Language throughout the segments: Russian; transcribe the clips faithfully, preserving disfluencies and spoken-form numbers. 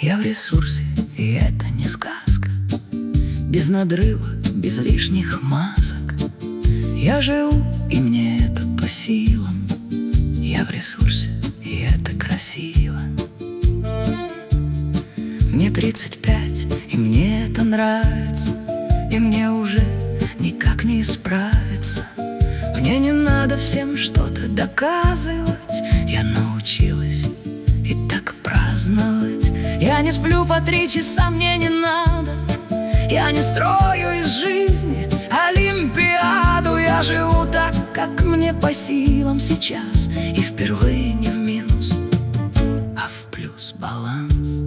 Я в ресурсе, и это не сказка. Без надрыва, без лишних масок. Я живу, и мне это по силам. Я в ресурсе, и это красиво. Мне тридцать пять, и мне это нравится. И мне уже никак не справиться. Мне не надо всем что-то доказывать. Я научилась и так праздновать. Я не сплю по три часа, мне не надо. Я не строю из жизни олимпиаду. Я живу так, как мне по силам сейчас. И впервые не в минус, а в плюс баланс.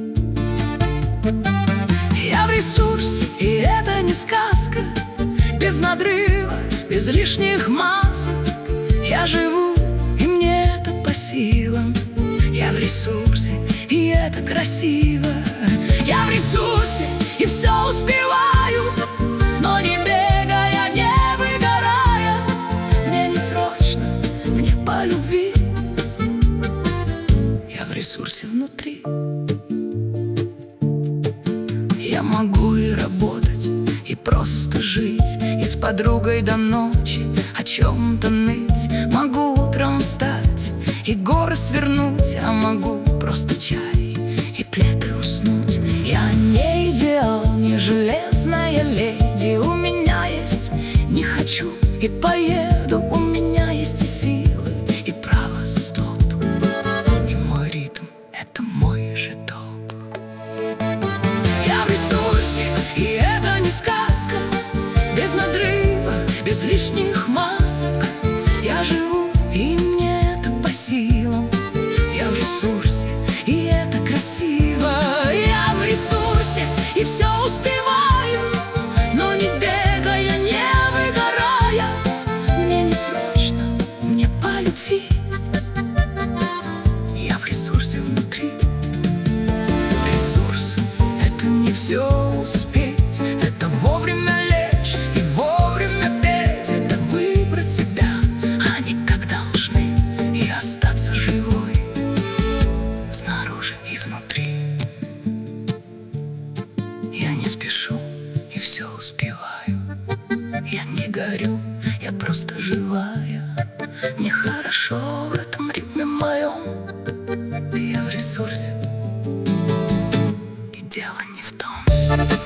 Я в ресурсе, и это не сказка. Без надрыва, без лишних масок. Я живу, и мне это по силам. Я в ресурсе, и это красиво. Я в ресурсе, и все успеваю, но не бегая, не выгорая. Мне не срочно, мне по любви. Я в ресурсе внутри. Я могу и работать, и просто жить, и с подругой до ночи о чем-то ныть. Могу утром встать и горы свернуть, а могу просто чай и плед и уснуть. Я не идеал, не железная леди. У меня есть не хочу и поеду. У меня есть и силы, и право стоп. И мой ритм — это мой же топ. Я в ресурсе, и это не сказка. Без надрыва, без лишних масок. Я живу, и мне это по силам. Я в ресурсе, и это красиво. Я в ресурсе, и все успеваю, но не бегая, не выгорая. Мне не срочно, мне по любви. Я в ресурсе внутри. Ресурс — это не все успеть. Это вовремя лечь и вовремя петь. Это выбрать себя, а не как должны. И остаться живой снаружи и внутри. Я не спешу и все успеваю. Я не горю, я просто живая. Мне хорошо в этом ритме моем. Я в ресурсе, и дело не в том.